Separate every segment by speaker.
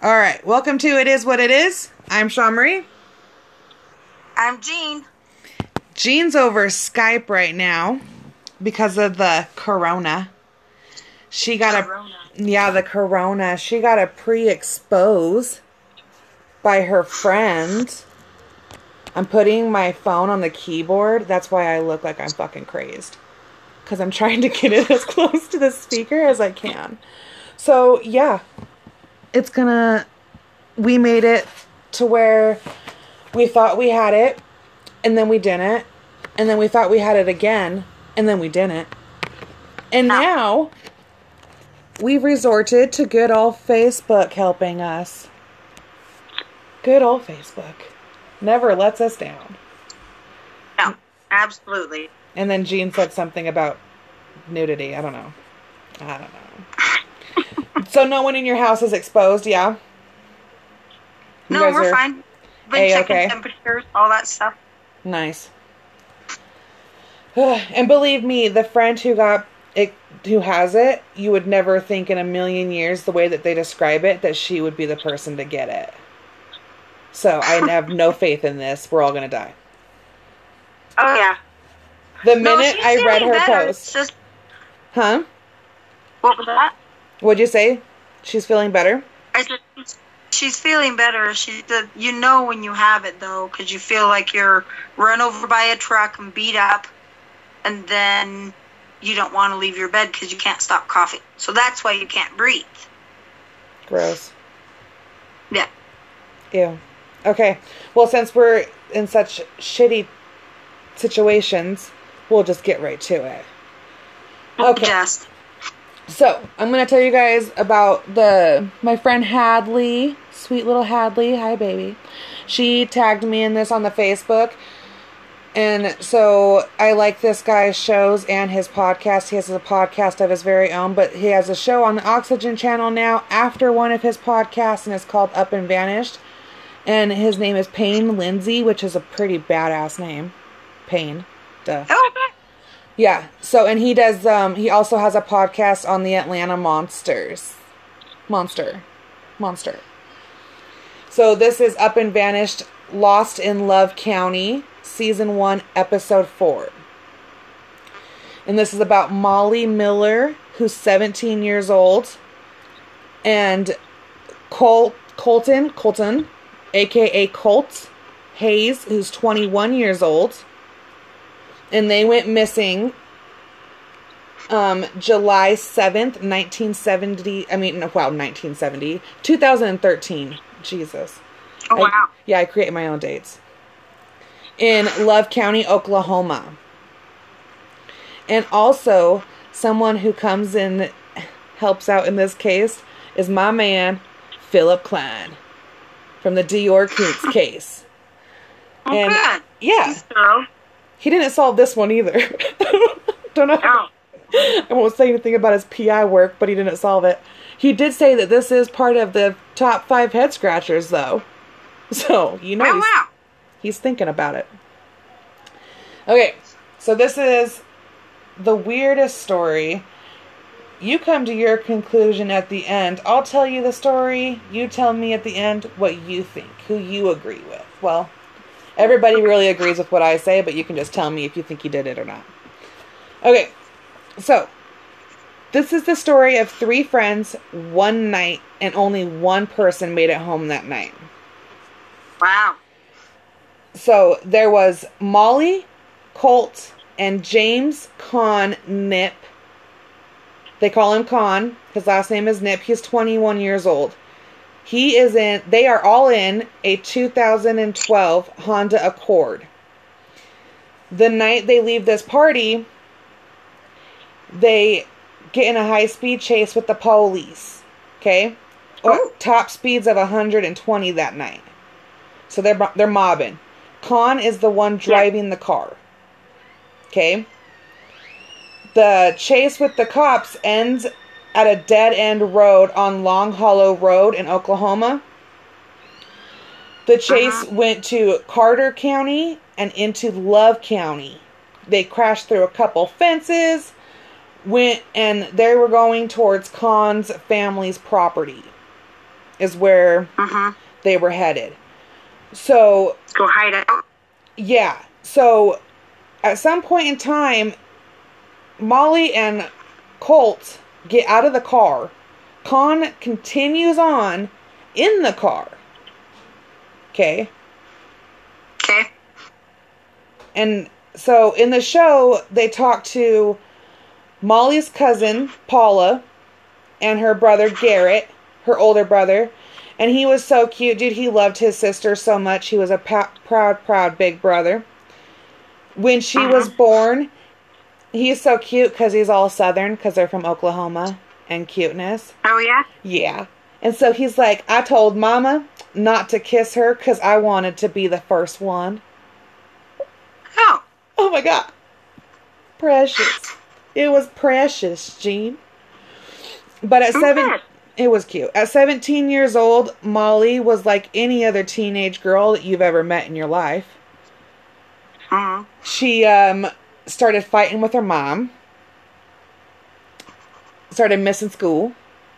Speaker 1: All right, welcome to It Is What It Is. I'm Shawn Marie.
Speaker 2: I'm Jean.
Speaker 1: Jean's over Skype right now because of the corona. She got the corona. She got a pre-expose by her friend. I'm putting my phone on the keyboard. That's why I look like I'm fucking crazed. Because I'm trying to get it as close to the speaker as I can. So, yeah. We made it to where we thought we had it, and then we didn't. And then we thought we had it again, and then we didn't. And now, we've resorted to good old Facebook helping us. Good old Facebook. Never lets us down.
Speaker 2: No, absolutely.
Speaker 1: And then Jean said something about nudity. I don't know. So no one in your house is exposed, yeah?
Speaker 2: No, we're fine. Been checking temperatures, all that stuff.
Speaker 1: Nice. And believe me, the friend who has it, you would never think in a million years, the way that they describe it, that she would be the person to get it. So I have no faith in this. We're all going to die.
Speaker 2: Oh, yeah.
Speaker 1: The minute I read her post. Huh?
Speaker 2: What was that?
Speaker 1: What'd you say? She's feeling better?
Speaker 2: I said she's feeling better. She said, you know when you have it, though, because you feel like you're run over by a truck and beat up, and then you don't want to leave your bed because you can't stop coughing. So that's why you can't breathe.
Speaker 1: Gross.
Speaker 2: Yeah.
Speaker 1: Ew. Okay. Well, since we're in such shitty situations, we'll just get right to it. Okay. So, I'm going to tell you guys about my friend Hadley, sweet little Hadley. Hi, baby. She tagged me in this on the Facebook. And so, I like this guy's shows and his podcast. He has a podcast of his very own, but he has a show on the Oxygen channel now after one of his podcasts, and it's called Up and Vanished. And his name is Payne Lindsay, which is a pretty badass name. Payne. Duh. Yeah. So, and he does, he also has a podcast on the Atlanta Monster. So this is Up and Vanished, Lost in Love County, Season 1, Episode 4. And this is about Molly Miller, who's 17 years old, and Colton, a.k.a. Colt Hayes, who's 21 years old. And they went missing July 7th, 2013. Jesus.
Speaker 2: Oh, wow.
Speaker 1: I create my own dates. In Love County, Oklahoma. And also, someone who comes in, helps out in this case, is my man, Philip Klein, from the Dior Koontz case.
Speaker 2: Oh, and good.
Speaker 1: Yeah. He didn't solve this one either. Don't know.
Speaker 2: Oh.
Speaker 1: I won't say anything about his PI work, but he didn't solve it. He did say that this is part of the top 5 head scratchers, though. So, he's thinking about it. Okay, so this is the weirdest story. You come to your conclusion at the end. I'll tell you the story. You tell me at the end what you think, who you agree with. Well, everybody really agrees with what I say, but you can just tell me if you think you did it or not. Okay, so this is the story of 3 friends, one night, and only one person made it home that night.
Speaker 2: Wow.
Speaker 1: So there was Molly, Colt, and James Con Nip. They call him Con. His last name is Nip. He's 21 years old. They are all in a 2012 Honda Accord. The night they leave this party, they get in a high-speed chase with the police. Okay? Top speeds of 120 that night. So they're mobbing. Con is the one driving the car. Okay? The chase with the cops ends at a dead-end road on Long Hollow Road in Oklahoma. The chase went to Carter County and into Love County. They crashed through a couple fences, and they were going towards Con's family's property. is where they were headed. So
Speaker 2: go hide out.
Speaker 1: Yeah. So at some point in time, Molly and Colt get out of the car. Con continues on in the car. Okay.
Speaker 2: Okay.
Speaker 1: And so in the show, they talk to Molly's cousin, Paula, and her brother, Garrett, her older brother. And he was so cute, dude. He loved his sister so much. He was a proud big brother. When she was born, he's so cute because he's all Southern because they're from Oklahoma and cuteness.
Speaker 2: Oh, yeah?
Speaker 1: Yeah. And so he's like, I told Mama not to kiss her because I wanted to be the first one.
Speaker 2: Oh.
Speaker 1: Oh, my God. Precious. It was precious, Gene. But at it was cute. At 17 years old, Molly was like any other teenage girl that you've ever met in your life. She started fighting with her mom. Started missing school.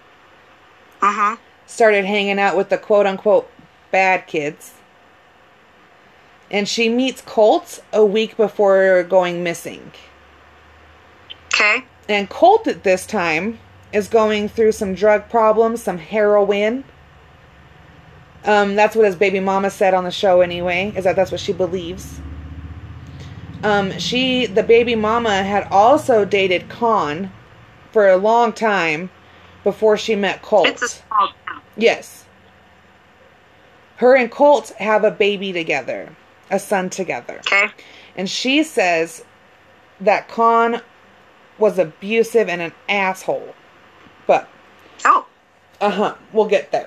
Speaker 1: Started hanging out with the quote-unquote bad kids. And she meets Colt a week before going missing.
Speaker 2: Okay.
Speaker 1: And Colt at this time is going through some drug problems, some heroin. That's what his baby mama said on the show anyway, is that's what she believes. The baby mama had also dated Con for a long time before she met Colt.
Speaker 2: It's a small town.
Speaker 1: Yes. Her and Colt have a baby together, a son together.
Speaker 2: Okay.
Speaker 1: And she says that Con was abusive and an asshole. But we'll get there.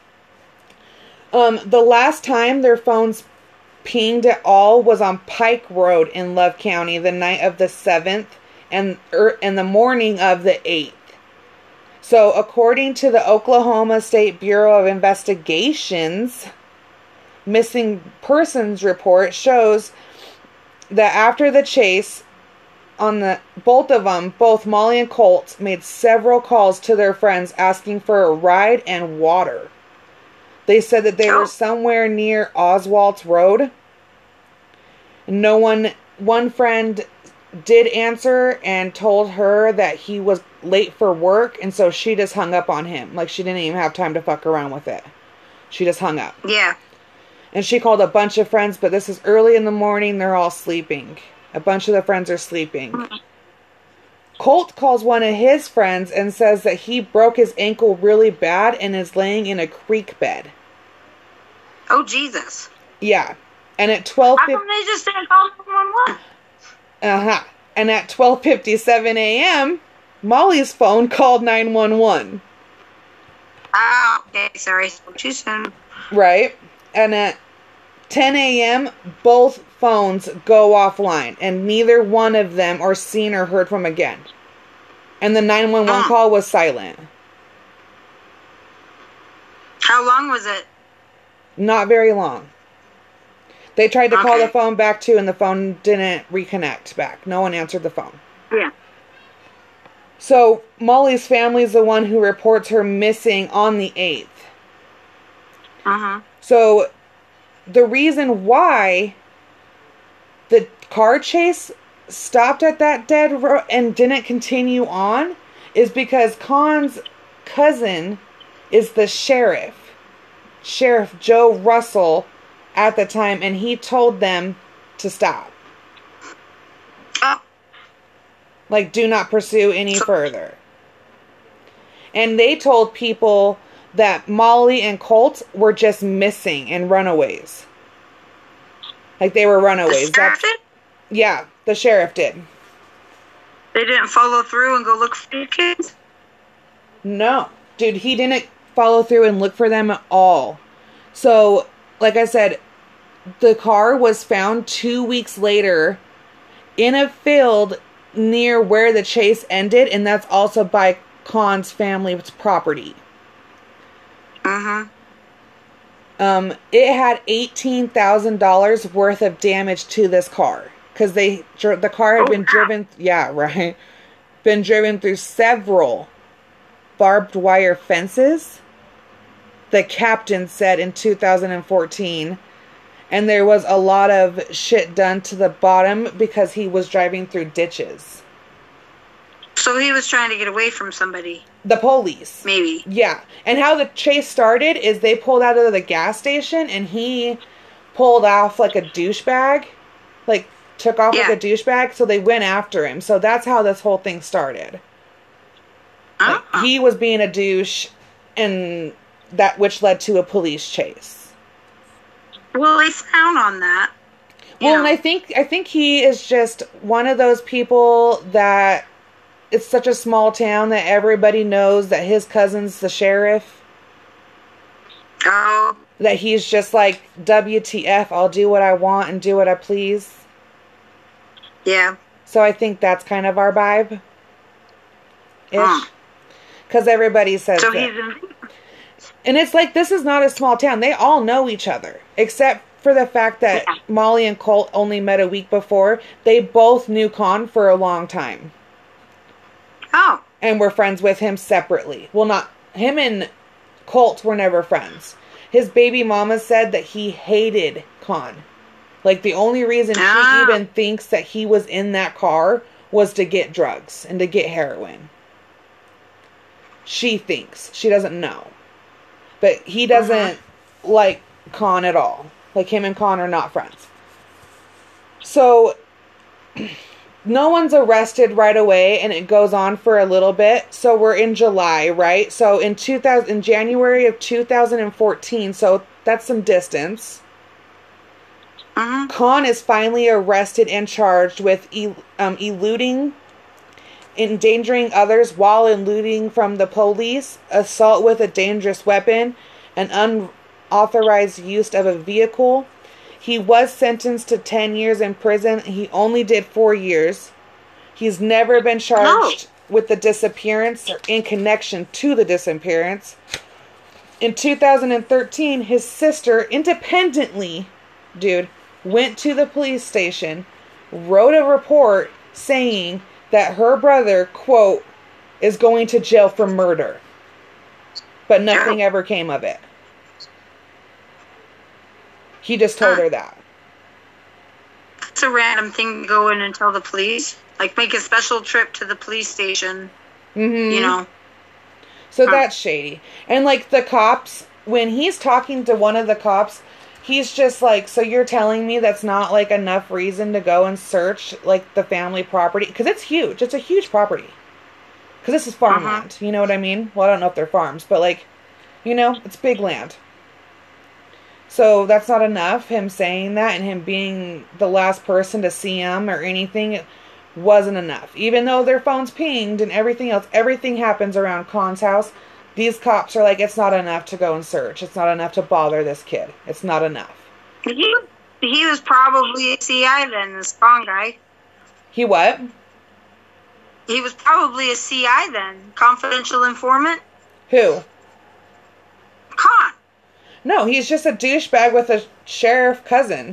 Speaker 1: The last time their phones pinged at all was on Pike Road in Love County the night of the 7th and the morning of the 8th. So according to the Oklahoma State Bureau of Investigations missing persons report shows that after the chase both Molly and Colt made several calls to their friends asking for a ride and water. They said that they were somewhere near Oswald's Road. One friend did answer and told her that he was late for work, and so she just hung up on him. Like, she didn't even have time to fuck around with it. She just hung up.
Speaker 2: Yeah.
Speaker 1: And she called a bunch of friends, but this is early in the morning. They're all sleeping. A bunch of the friends are sleeping. Colt calls one of his friends and says that he broke his ankle really bad and is laying in a creek bed.
Speaker 2: Oh, Jesus.
Speaker 1: Yeah. And at 12...
Speaker 2: How come they just didn't call 911?
Speaker 1: And at 12:57 a.m., Molly's phone called 911.
Speaker 2: Oh, okay. Sorry. Spoke too soon.
Speaker 1: Right. And at 10 a.m., both phones go offline, and neither one of them are seen or heard from again. And the 911 call was silent.
Speaker 2: How long was it?
Speaker 1: Not very long. They tried to call the phone back too, and the phone didn't reconnect back. No one answered the phone.
Speaker 2: Yeah.
Speaker 1: So Molly's family is the one who reports her missing on the 8th. So the reason why the car chase stopped at that dead road and didn't continue on is because Con's cousin is the sheriff. Sheriff Joe Russell at the time, and he told them to stop. Like, do not pursue any further. And they told people that Molly and Colt were just missing and runaways. Like, they were runaways.
Speaker 2: The sheriff did?
Speaker 1: Yeah, the sheriff did.
Speaker 2: They didn't follow through and go look for your kids?
Speaker 1: No. Dude, he didn't follow through and look for them at all. So, like I said, the car was found 2 weeks later in a field near where the chase ended, and that's also by Con's family's property. It had $18,000 worth of damage to this car because the car had been driven. Yeah, right. Been driven through several barbed wire fences. the captain said in 2014. And there was a lot of shit done to the bottom because he was driving through ditches.
Speaker 2: So he was trying to get away from somebody.
Speaker 1: The police.
Speaker 2: Maybe.
Speaker 1: Yeah. And how the chase started is they pulled out of the gas station and he pulled off like a douchebag. Like, took off like a douchebag. So they went after him. So that's how this whole thing started. Like, he was being a douche, and that which led to a police chase.
Speaker 2: Well, they frown on that.
Speaker 1: Well, and I think he is just one of those people that it's such a small town that everybody knows that his cousin's the sheriff.
Speaker 2: Oh.
Speaker 1: That he's just like, WTF, I'll do what I want and do what I please.
Speaker 2: Yeah.
Speaker 1: So I think that's kind of our vibe. Ish. Because everybody says so that. And it's like, this is not a small town. They all know each other. Except for the fact that Molly and Colt only met a week before. They both knew Con for a long time.
Speaker 2: Oh.
Speaker 1: And were friends with him separately. Well, not... Him and Colt were never friends. His baby mama said that he hated Con. Like, the only reason she even thinks that he was in that car was to get drugs and to get heroin. She thinks. She doesn't know. But he doesn't like Con at all. Like, him and Con are not friends. So, no one's arrested right away, and it goes on for a little bit. So, we're in July, right? So, in January of 2014, so that's some distance. Con is finally arrested and charged with eluding, endangering others while eluding from the police, assault with a dangerous weapon, and unauthorized use of a vehicle. He was sentenced to 10 years in prison. He only did 4 years. He's never been charged with the disappearance or in connection to the disappearance. In 2013, his sister independently, went to the police station, wrote a report saying that her brother, quote, is going to jail for murder. But nothing ever came of it. He just told her that.
Speaker 2: It's a random thing to go in and tell the police. Like, make a special trip to the police station. You know.
Speaker 1: So that's shady. And, like, the cops, when he's talking to one of the cops, he's just like, so you're telling me that's not, like, enough reason to go and search, like, the family property? Because it's huge. It's a huge property. Because this is farmland. You know what I mean? Well, I don't know if they're farms, but, like, you know, it's big land. So that's not enough, him saying that, and him being the last person to see him or anything, it wasn't enough. Even though their phone's pinged and everything else, everything happens around Con's house, these cops are like, it's not enough to go and search. It's not enough to bother this kid. It's not enough.
Speaker 2: He was probably a CI then, the strong guy.
Speaker 1: He what?
Speaker 2: He was probably a CI then. Confidential informant?
Speaker 1: Who?
Speaker 2: Con.
Speaker 1: No, he's just a douchebag with a sheriff cousin.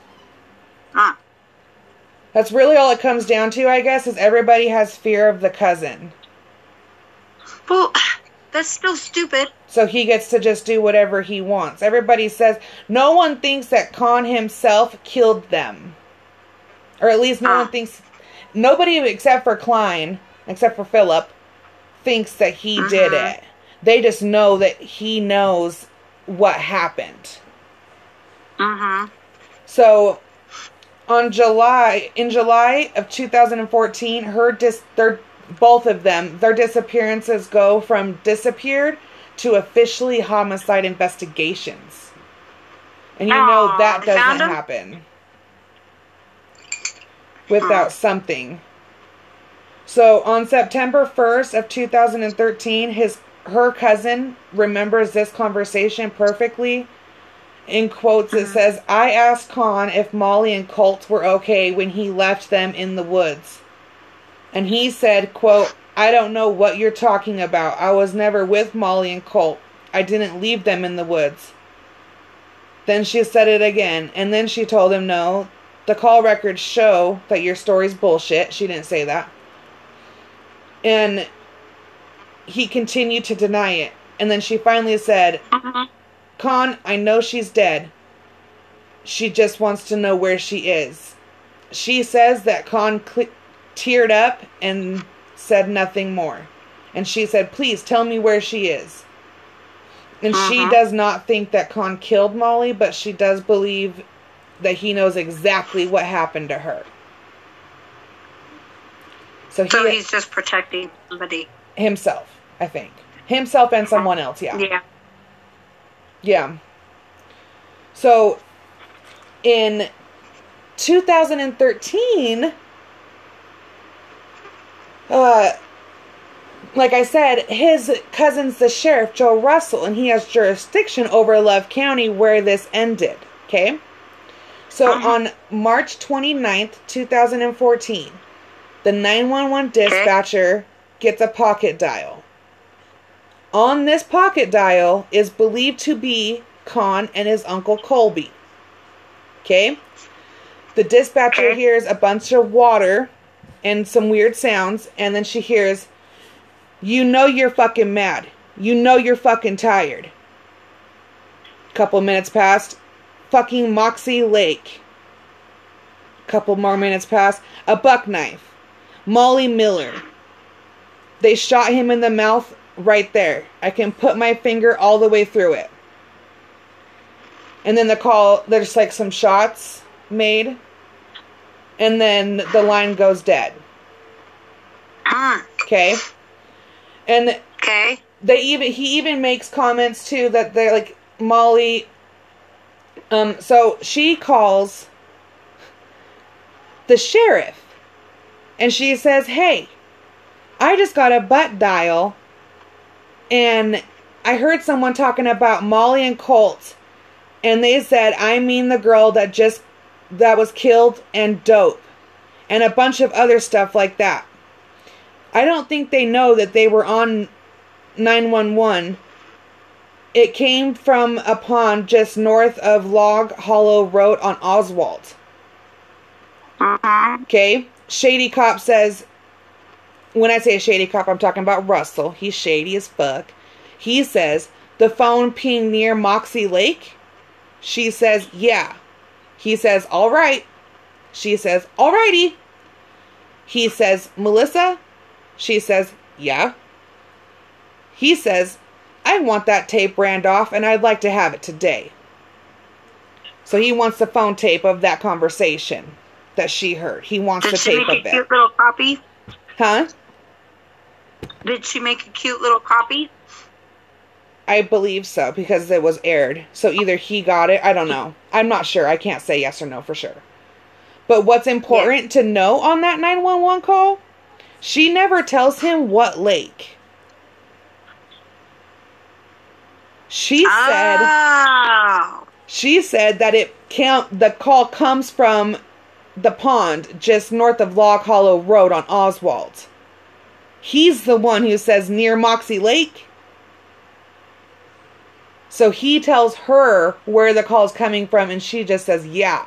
Speaker 1: That's really all it comes down to, I guess, is everybody has fear of the cousin.
Speaker 2: Well, that's still stupid.
Speaker 1: So he gets to just do whatever he wants. Everybody says, no one thinks that Con himself killed them. Or at least no one thinks, nobody except for Klein, except for Philip, thinks that he did it. They just know that he knows what happened. So, in July of 2014, both of them, their disappearances go from disappeared to officially homicide investigations. And you know that doesn't happen without something. So, on September 1st of 2013, her cousin remembers this conversation perfectly. In quotes, it says, I asked Con if Molly and Colt were okay when he left them in the woods. And he said, quote, I don't know what you're talking about. I was never with Molly and Colt. I didn't leave them in the woods. Then she said it again. And then she told him, no, the call records show that your story's bullshit. She didn't say that. And he continued to deny it. And then she finally said, Con, I know she's dead. She just wants to know where she is. She says that Con teared up and said nothing more. And she said, please tell me where she is. And she does not think that Con killed Molly, but she does believe that he knows exactly what happened to her. So
Speaker 2: he's just protecting somebody.
Speaker 1: Himself, I think. Himself and someone else, yeah.
Speaker 2: Yeah.
Speaker 1: Yeah. So, in 2013, like I said, his cousin's the sheriff, Joe Russell, and he has jurisdiction over Love County where this ended, okay? So on March 29th, 2014, the 911 dispatcher gets a pocket dial. On this pocket dial is believed to be Con and his uncle Colby. Okay? The dispatcher hears a bunch of water and some weird sounds, and then she hears, you know you're fucking mad. You know you're fucking tired. Couple minutes passed. Fucking Moxie Lake. Couple more minutes passed. A buck knife. Molly Miller. They shot him in the mouth right there. I can put my finger all the way through it. And then the call, there's like some shots made. And then the line goes dead. Okay? And he even makes comments too that they're like Molly. So she calls the sheriff, and she says, "Hey, I just got a butt dial, and I heard someone talking about Molly and Colt, and they said I mean the girl that was killed and dope, and a bunch of other stuff like that. I don't think they know that they were on 911. It came from a pond just north of Log Hollow Road on Oswald." Okay? Shady Cop says, when I say shady cop, I'm talking about Russell. He's shady as fuck. He says, the phone pinged near Moxie Lake? She says, yeah. He says, all right. She says, alrighty. He says, Melissa? She says, yeah. He says, I want that tape brand off and I'd like to have it today. So he wants the phone tape of that conversation that she heard. He wants the tape of it. Did she make a
Speaker 2: cute little copy?
Speaker 1: Huh?
Speaker 2: Did she make a cute little copy?
Speaker 1: I believe so, because it was aired. So either he got it, I don't know. I'm not sure. I can't say yes or no for sure. But what's important to know on that 911 call, she never tells him what lake. She said that the call comes from the pond just north of Log Hollow Road on Oswald. He's the one who says near Moxie Lake. So he tells her where the call is coming from, and she just says, yeah.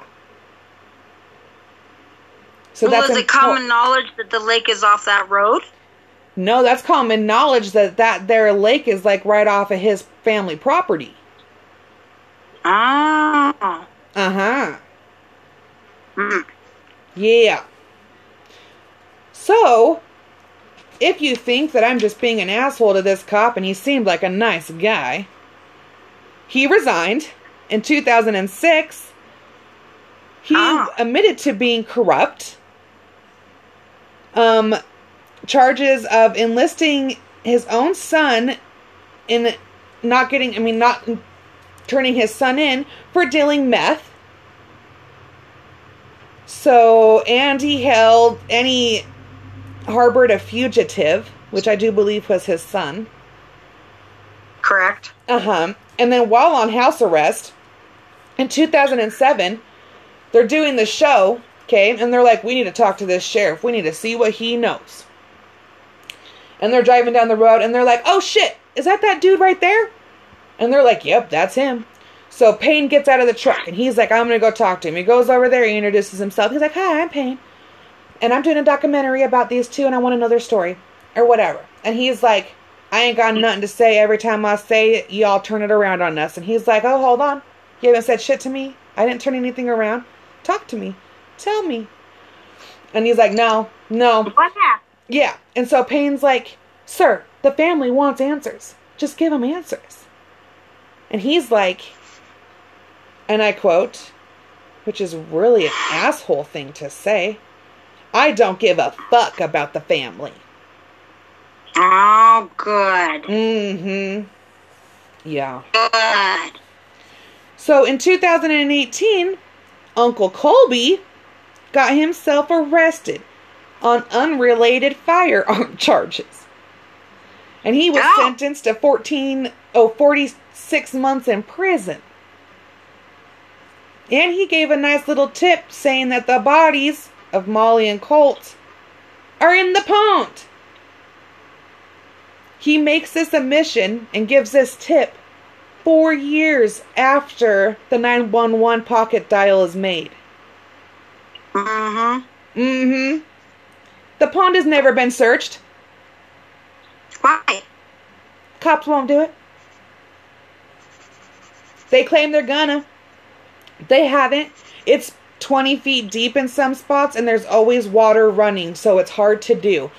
Speaker 1: So
Speaker 2: well, is it common knowledge that the lake is off that road?
Speaker 1: No, that's common knowledge that their lake is like right off of his family property.
Speaker 2: Oh.
Speaker 1: Uh-huh. Yeah. So, if you think that I'm just being an asshole to this cop and he seemed like a nice guy, he resigned in 2006. He admitted to being corrupt. Charges of enlisting his own son in not turning his son in for dealing meth. So, and he harbored a fugitive, which I do believe was his son.
Speaker 2: Correct.
Speaker 1: And then while on house arrest, in 2007, they're doing the show, okay, and they're like, we need to talk to this sheriff. We need to see what he knows. And they're driving down the road, and they're like, oh shit, is that dude right there? And they're like, yep, that's him. So Payne gets out of the truck, and he's like, I'm going to go talk to him. He goes over there, he introduces himself. He's like, hi, I'm Payne. And I'm doing a documentary about these two, and I want to know their story. Or whatever. And he's like, I ain't got nothing to say. Every time I say it, y'all turn it around on us. And he's like, oh, hold on. You haven't said shit to me. I didn't turn anything around. Talk to me. Tell me. And he's like, no.
Speaker 2: What happened?
Speaker 1: Yeah. And so Payne's like, sir, the family wants answers. Just give them answers. And he's like, and I quote, which is really an asshole thing to say, I don't give a fuck about the family.
Speaker 2: Oh, good.
Speaker 1: Mm-hmm. Yeah.
Speaker 2: Good.
Speaker 1: So in 2018, Uncle Colby got himself arrested on unrelated firearm charges. And he was sentenced to 46 months in prison. And he gave a nice little tip saying that the bodies of Molly and Colt are in the pond. He makes this admission and gives this tip 4 years after the 911 pocket dial is made.
Speaker 2: Mm-hmm.
Speaker 1: Mm-hmm. The pond has never been searched.
Speaker 2: Why?
Speaker 1: Cops won't do it. They claim they're gonna. They haven't. It's 20 feet deep in some spots, and there's always water running, so it's hard to do.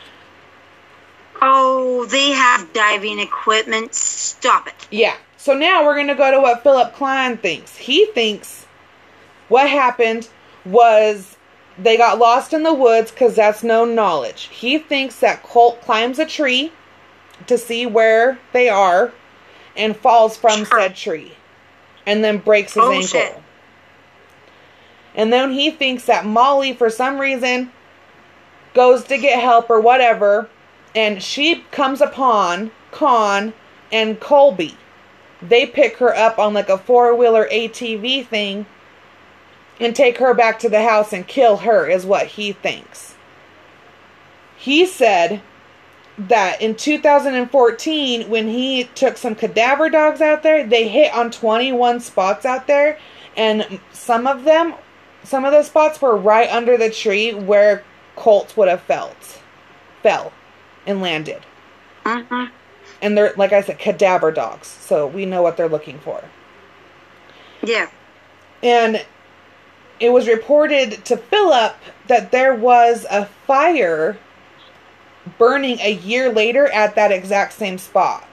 Speaker 2: Oh, they have diving equipment. Stop it.
Speaker 1: Yeah. So now we're going to go to what Philip Klein thinks. He thinks what happened was they got lost in the woods because that's known knowledge. He thinks that Colt climbs a tree to see where they are and falls from said tree and then breaks his ankle. Shit. And then he thinks that Molly, for some reason, goes to get help or whatever, and she comes upon Con and Colby. They pick her up on like a 4-wheeler ATV thing and take her back to the house and kill her, is what he thinks. He said that in 2014, when he took some cadaver dogs out there, they hit on 21 spots out there, and some of the spots were right under the tree where Colt would have fell and landed.
Speaker 2: Mm-hmm.
Speaker 1: And they're, like I said, cadaver dogs. So we know what they're looking for.
Speaker 2: Yeah.
Speaker 1: And it was reported to Philip that there was a fire burning a year later at that exact same spot.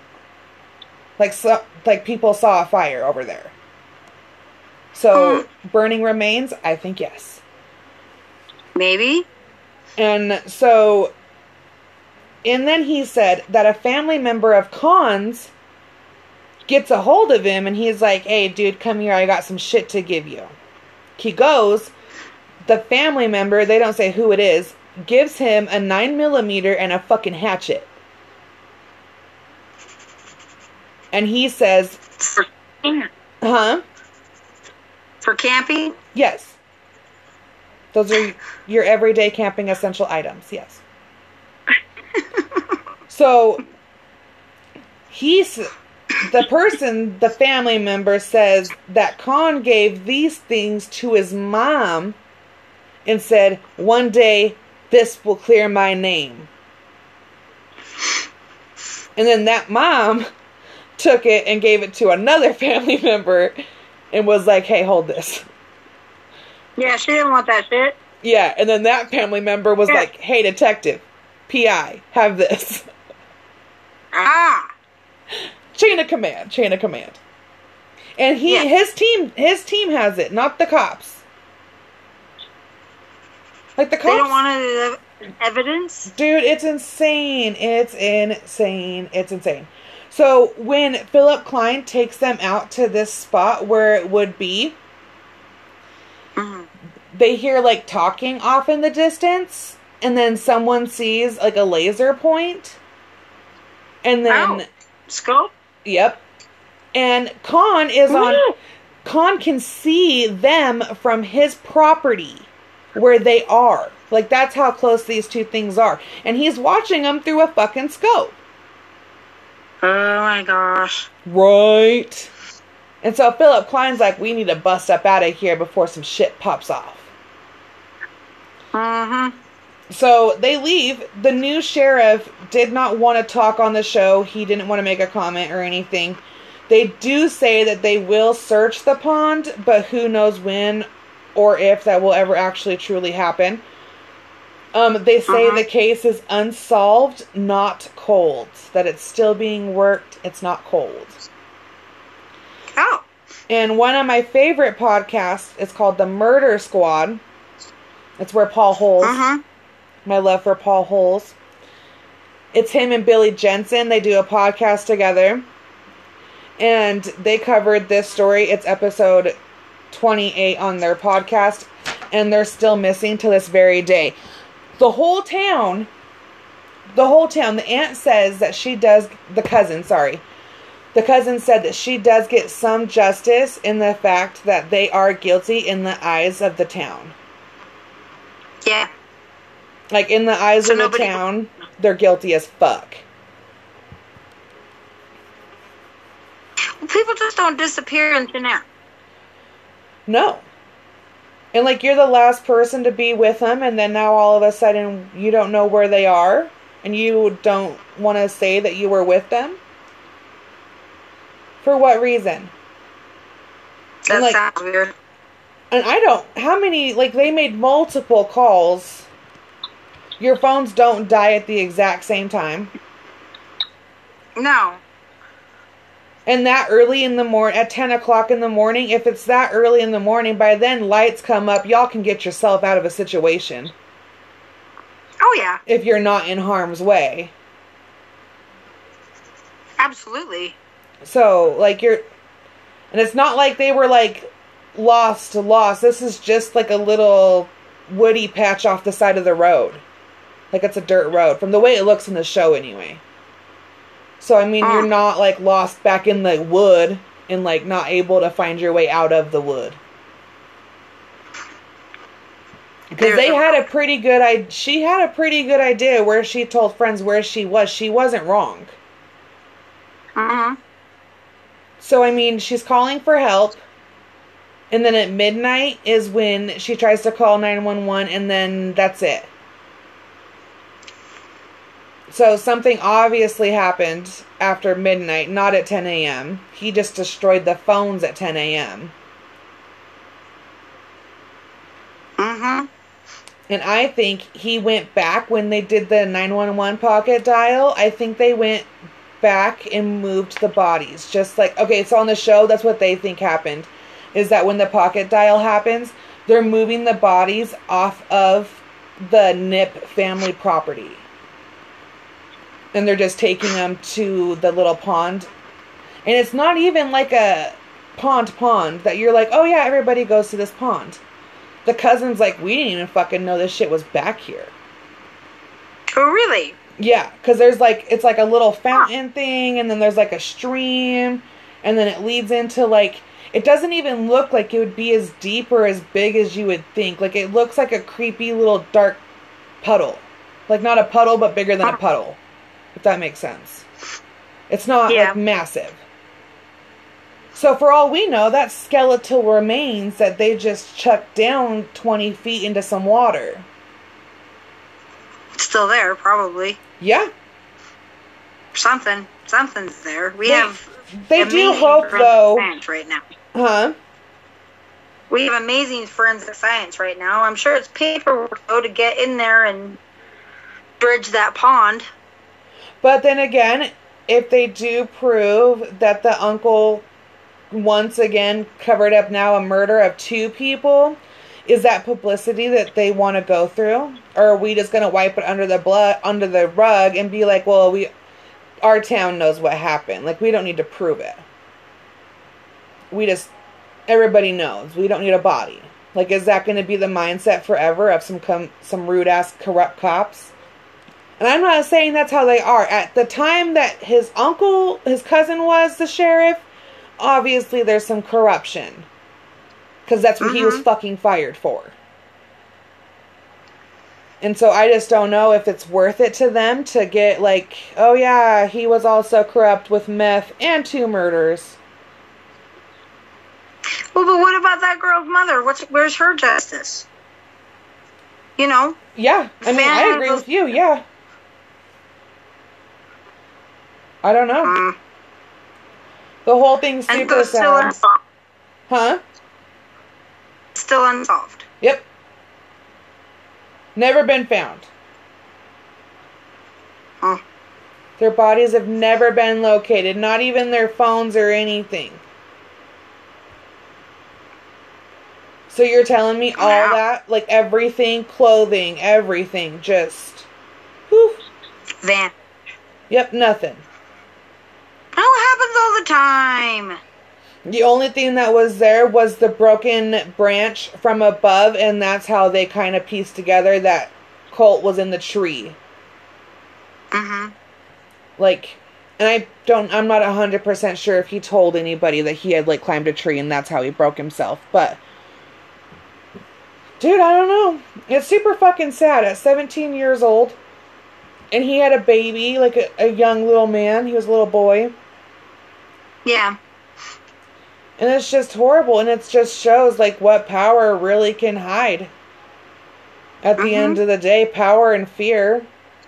Speaker 1: Like people saw a fire over there. So, burning remains? I think yes.
Speaker 2: Maybe.
Speaker 1: And so, and then he said that a family member of Con's gets a hold of him and he's like, hey, dude, come here. I got some shit to give you. He goes. The family member, they don't say who it is, gives him a 9mm and a fucking hatchet. And he says, huh?
Speaker 2: For camping?
Speaker 1: Yes. Those are your everyday camping essential items. Yes. So, the family member says that Con gave these things to his mom and said, one day this will clear my name. And then that mom took it and gave it to another family member and was like, hey, hold this.
Speaker 2: Yeah, she didn't want that shit.
Speaker 1: Yeah, and then that family member was like, hey, detective, PI, have this.
Speaker 2: Ah.
Speaker 1: Chain of command. And his team has it, not the cops. Like the cops.
Speaker 2: They don't want evidence?
Speaker 1: Dude, it's insane. It's insane. So when Philip Klein takes them out to this spot where it would be, they hear like talking off in the distance, and then someone sees like a laser point, and then
Speaker 2: scope.
Speaker 1: Yep. And Con can see them from his property where they are. Like that's how close these two things are, and he's watching them through a fucking scope.
Speaker 2: Oh my gosh.
Speaker 1: Right. And so Philip Klein's like, we need to bust up out of here before some shit pops off.
Speaker 2: Mm-hmm.
Speaker 1: So they leave. The new sheriff did not want to talk on the show. He didn't want to make a comment or anything. They do say that they will search the pond, but who knows when or if that will ever actually truly happen. They say the case is unsolved, not cold. That it's still being worked. It's not cold.
Speaker 2: Oh.
Speaker 1: And one of my favorite podcasts is called The Murder Squad. It's where Paul Holes. My love for Paul Holes. It's him and Billy Jensen. They do a podcast together. And they covered this story. It's episode 28 on their podcast. And they're still missing to this very day. The whole town, the aunt says that she does, the cousin said that she does get some justice in the fact that they are guilty in the eyes of the town.
Speaker 2: Yeah.
Speaker 1: Like, in the eyes of the town, they're guilty as fuck.
Speaker 2: Well, people just don't disappear in thin air.
Speaker 1: No. And, like, you're the last person to be with them, and then now all of a sudden you don't know where they are, and you don't want to say that you were with them? For what reason?
Speaker 2: That sounds weird.
Speaker 1: And how many, like, they made multiple calls. Your phones don't die at the exact same time.
Speaker 2: No.
Speaker 1: And that early in the morning, at 10 o'clock in the morning, if it's that early in the morning, by then lights come up, y'all can get yourself out of a situation.
Speaker 2: Oh, yeah.
Speaker 1: If you're not in harm's way.
Speaker 2: Absolutely.
Speaker 1: So, like, and it's not like they were, like, lost. This is just, like, a little woody patch off the side of the road. Like, it's a dirt road, from the way it looks in the show, anyway. So, I mean, you're not, like, lost back in the wood and, like, not able to find your way out of the wood. Because she had a pretty good idea where she told friends where she was. She wasn't wrong. So, I mean, she's calling for help. And then at midnight is when she tries to call 911, and then that's it. So something obviously happened after midnight, not at 10 a.m. He just destroyed the phones at 10 a.m. And I think he went back when they did the 911 pocket dial. I think they went back and moved the bodies. Just like, okay, so on the show, that's what they think happened. Is that when the pocket dial happens, they're moving the bodies off of the Nip family property. And they're just taking them to the little pond. And it's not even like a pond that you're like, oh yeah, everybody goes to this pond. The cousin's like, we didn't even fucking know this shit was back here.
Speaker 2: Oh, really?
Speaker 1: Yeah, because there's like, it's like a little fountain thing, and then there's like a stream, and then it leads into like, it doesn't even look like it would be as deep or as big as you would think. Like, it looks like a creepy little dark puddle. Like, not a puddle, but bigger than a puddle. If that makes sense. It's not, like, massive. So, for all we know, that's skeletal remains that they just chucked down 20 feet into some water.
Speaker 2: It's still there, probably.
Speaker 1: Yeah.
Speaker 2: Something's there.
Speaker 1: They do hope, though.
Speaker 2: Science right now.
Speaker 1: Huh?
Speaker 2: We have amazing forensic science right now. I'm sure it's paperwork, though, to get in there and bridge that pond.
Speaker 1: But then again, if they do prove that the uncle once again covered up now a murder of 2 people, is that publicity that they want to go through? Or are we just going to wipe it under the rug and be like, well, our town knows what happened. Like, we don't need to prove it. Everybody knows. We don't need a body. Like, is that going to be the mindset forever of some rude-ass corrupt cops? And I'm not saying that's how they are. At the time that his cousin was the sheriff, obviously there's some corruption. Because that's what he was fucking fired for. And so I just don't know if it's worth it to them to get like, oh yeah, he was also corrupt with meth and 2 murders.
Speaker 2: Well, but what about that girl's mother? Where's her justice? You know?
Speaker 1: Yeah. I mean, I agree with you, yeah. I don't know. The whole thing's super sad.
Speaker 2: Still unsolved.
Speaker 1: Huh?
Speaker 2: Still unsolved.
Speaker 1: Yep. Never been found.
Speaker 2: Huh.
Speaker 1: Their bodies have never been located. Not even their phones or anything. So you're telling me all that? Like everything, clothing, everything, just... Whew.
Speaker 2: Van.
Speaker 1: Yep, nothing.
Speaker 2: That happens all the time.
Speaker 1: The only thing that was there was the broken branch from above, and that's how they kind of pieced together that Colt was in the tree.
Speaker 2: Mm-hmm.
Speaker 1: Like, and I'm not 100% sure if he told anybody that he had, like, climbed a tree and that's how he broke himself, but... Dude, I don't know. It's super fucking sad. At 17 years old, and he had a baby, like a young little man. He was a little boy.
Speaker 2: Yeah.
Speaker 1: And it's just horrible, and it just shows, like, what power really can hide. At the end of the day, power and fear.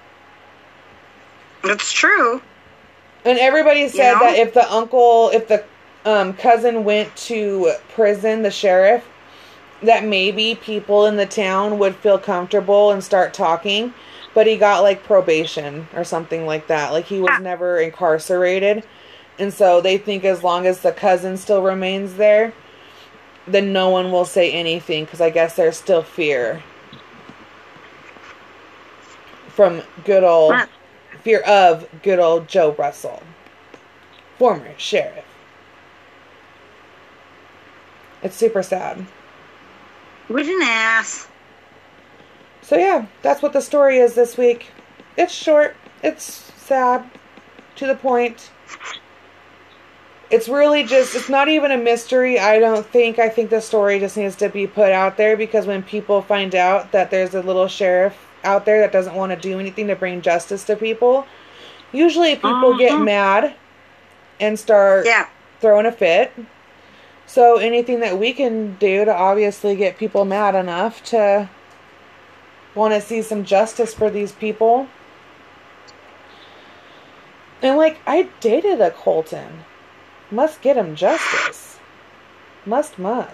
Speaker 2: It's true.
Speaker 1: And everybody said that if the cousin went to prison, the sheriff, that maybe people in the town would feel comfortable and start talking. But he got, like, probation or something like that. Like, he was never incarcerated. And so they think as long as the cousin still remains there, then no one will say anything. Because I guess there's still fear. From fear of good old Joe Russell. Former sheriff. It's super sad.
Speaker 2: What an ass.
Speaker 1: So yeah, that's what the story is this week. It's short. It's sad. To the point. It's really just, it's not even a mystery, I don't think. I think the story just needs to be put out there because when people find out that there's a little sheriff out there that doesn't want to do anything to bring justice to people, usually people get mad and start throwing a fit. So anything that we can do to obviously get people mad enough to want to see some justice for these people. And like, I dated a Colton. Must get him justice. Must.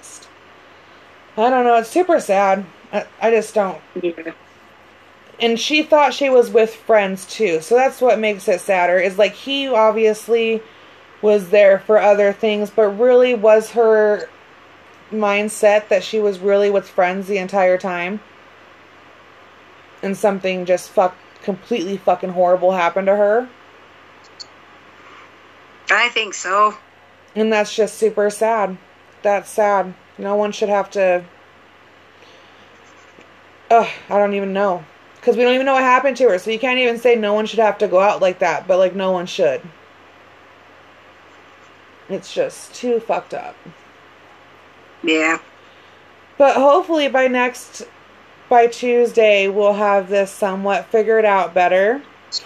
Speaker 1: I don't know, it's super sad. I just don't. Yeah. And she thought she was with friends too. So that's what makes it sadder. Is like he obviously was there for other things. But really was her mindset that she was really with friends the entire time. And something just completely fucking horrible happened to her.
Speaker 2: I think so.
Speaker 1: And that's just super sad. That's sad. No one should have to... I don't even know. Because we don't even know what happened to her. So you can't even say no one should have to go out like that. But, like, no one should. It's just too fucked up.
Speaker 2: Yeah.
Speaker 1: But hopefully by Tuesday, we'll have this somewhat figured out better.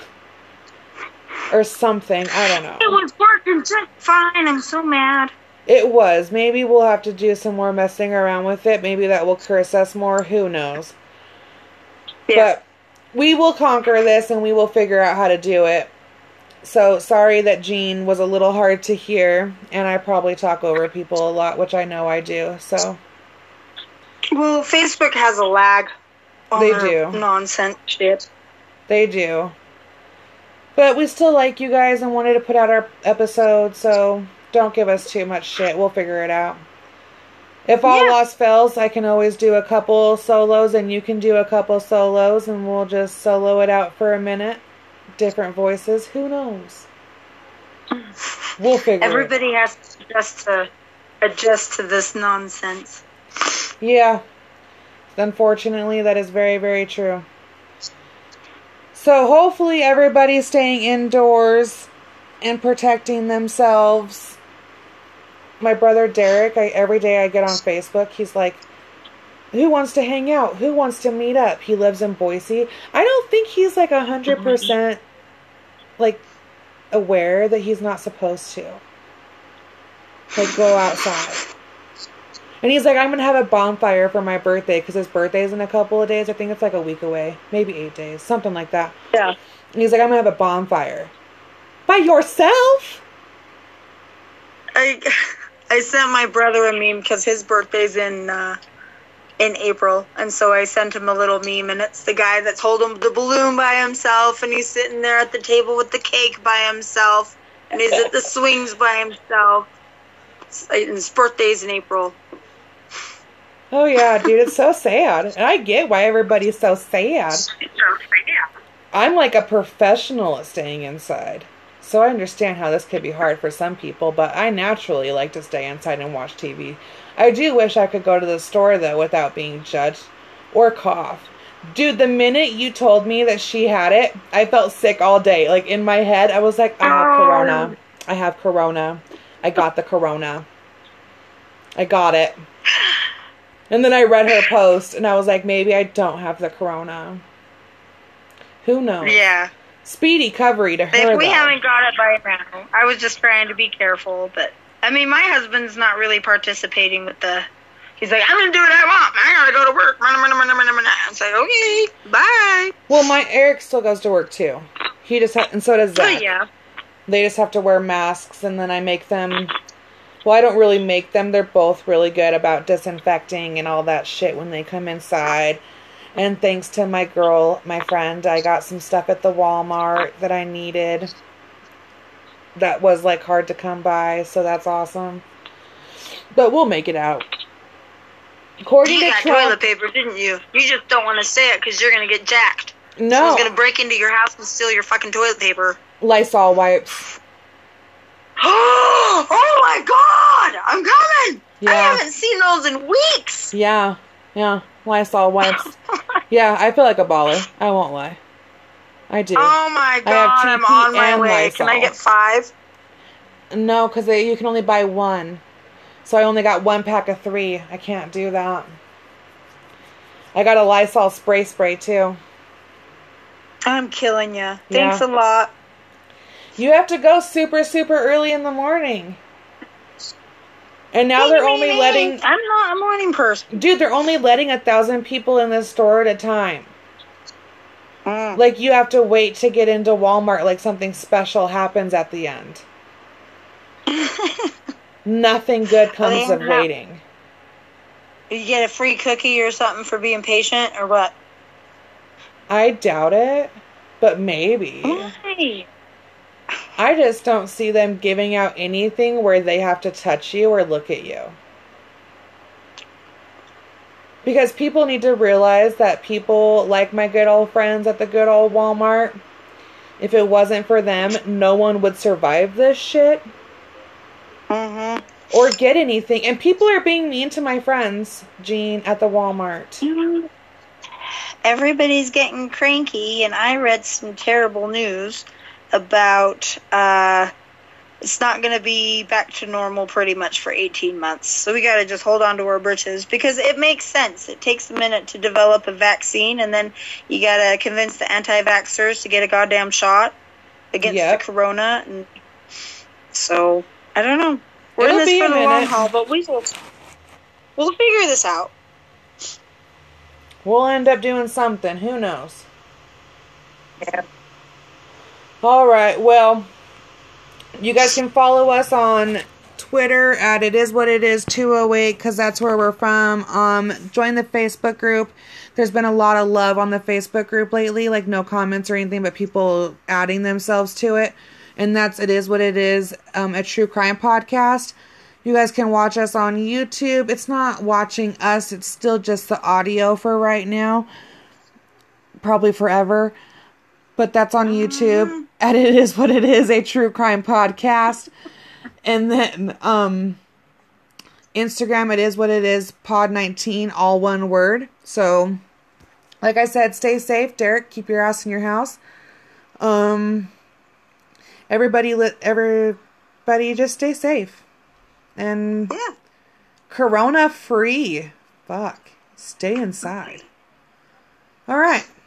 Speaker 1: Or something. I don't know.
Speaker 2: It was working just fine. I'm so mad.
Speaker 1: It was. Maybe we'll have to do some more messing around with it. Maybe that will curse us more. Who knows? Yeah. But we will conquer this and we will figure out how to do it. So, sorry that Jean was a little hard to hear. And I probably talk over people a lot, which I know I do. So.
Speaker 2: Well, Facebook has a lag on their nonsense shit.
Speaker 1: They do. But we still like you guys and wanted to put out our episode, so don't give us too much shit. We'll figure it out. If all else fails, I can always do a couple solos and you can do a couple solos and we'll just solo it out for a minute. Different voices. Who knows? We'll figure
Speaker 2: Everybody it out. Has to adjust to this nonsense.
Speaker 1: Yeah. Unfortunately, that is very, very true. So hopefully everybody's staying indoors and protecting themselves. My brother Derek, every day I get on Facebook, he's like, who wants to hang out? Who wants to meet up? He lives in Boise. I don't think he's like 100% like aware that he's not supposed to. Like go outside. And he's like, I'm going to have a bonfire for my birthday because his birthday's in a couple of days. I think it's like a week away. Maybe 8 days. Something like that.
Speaker 2: Yeah.
Speaker 1: And he's like, I'm going to have a bonfire. By yourself?
Speaker 2: I sent my brother a meme because his birthday's in April. And so I sent him a little meme. And it's the guy that's holding the balloon by himself. And he's sitting there at the table with the cake by himself. And he's at the swings by himself. And his birthday's in April.
Speaker 1: Oh, yeah, dude, it's so sad. And I get why everybody's so sad. I'm like a professional at staying inside. So I understand how this could be hard for some people, but I naturally like to stay inside and watch TV. I do wish I could go to the store, though, without being judged or cough. Dude, the minute you told me that she had it, I felt sick all day. Like, in my head, I was like, I have corona. I have corona. I got the corona. I got it. And then I read her post, and I was like, maybe I don't have the corona. Who knows?
Speaker 2: Yeah.
Speaker 1: Speedy recovery to her,
Speaker 2: we haven't got it by now. I was just trying to be careful, but... I mean, my husband's not really participating with the... He's like, I'm going to do what I want. I got to go to work. I say, okay, bye.
Speaker 1: Well, Eric still goes to work, too. He just and so does Zach.
Speaker 2: Oh, yeah.
Speaker 1: They just have to wear masks, and then I make them... Well, I don't really make them. They're both really good about disinfecting and all that shit when they come inside. And thanks to my friend, I got some stuff at the Walmart that I needed. That was, like, hard to come by, so that's awesome. But we'll make it out. According
Speaker 2: you
Speaker 1: to
Speaker 2: got
Speaker 1: Trump,
Speaker 2: toilet paper, didn't you? You just don't want to say it because you're going to get jacked.
Speaker 1: No.
Speaker 2: Someone's going to break into your house and steal your fucking toilet paper.
Speaker 1: Lysol wipes.
Speaker 2: Oh my god! I'm coming!
Speaker 1: Yeah.
Speaker 2: I haven't seen those in weeks!
Speaker 1: Yeah. Lysol wipes. Yeah, I feel like a baller. I won't lie. I do.
Speaker 2: Oh my god, I'm on my way.
Speaker 1: Lysol.
Speaker 2: Can I get 5?
Speaker 1: No, because you can only buy 1. So I only got 1 pack of 3. I can't do that. I got a Lysol spray too.
Speaker 2: I'm killing you. Thanks a lot.
Speaker 1: You have to go super, super early in the morning. And now they're only letting...
Speaker 2: I'm not a morning person.
Speaker 1: Dude, they're only letting 1,000 people in the store at a time.
Speaker 2: Mm.
Speaker 1: Like, you have to wait to get into Walmart like something special happens at the end. Nothing good comes of waiting.
Speaker 2: You get a free cookie or something for being patient, or what?
Speaker 1: I doubt it, but maybe.
Speaker 2: Why?
Speaker 1: I just don't see them giving out anything where they have to touch you or look at you. Because people need to realize that people like my good old friends at the good old Walmart, if it wasn't for them, no one would survive this shit.
Speaker 2: Mm-hmm.
Speaker 1: Or get anything. And people are being mean to my friends, Jean, at the Walmart.
Speaker 2: Everybody's getting cranky, and I read some terrible news about it's not going to be back to normal pretty much for 18 months. So we got to just hold on to our britches, because it makes sense. It takes a minute to develop a vaccine, and then you got to convince the anti-vaxxers to get a goddamn shot against the corona. And so, I don't know. We're in this for the long haul, but we'll figure this out.
Speaker 1: We'll end up doing something. Who knows?
Speaker 2: Yeah.
Speaker 1: All right. Well, you guys can follow us on Twitter at itiswhatitis208, because that's where we're from. Join the Facebook group. There's been a lot of love on the Facebook group lately, like no comments or anything, but people adding themselves to it. And that's It Is What It Is, a true crime podcast. You guys can watch us on YouTube. It's not watching us. It's still just the audio for right now. Probably forever. But that's on YouTube. And It Is What It Is, a true crime podcast. And then Instagram, It Is What It Is, pod19, all one word. So, like I said, stay safe, Derek. Keep your ass in your house. Everybody just stay safe. And corona free. Fuck. Stay inside. All right.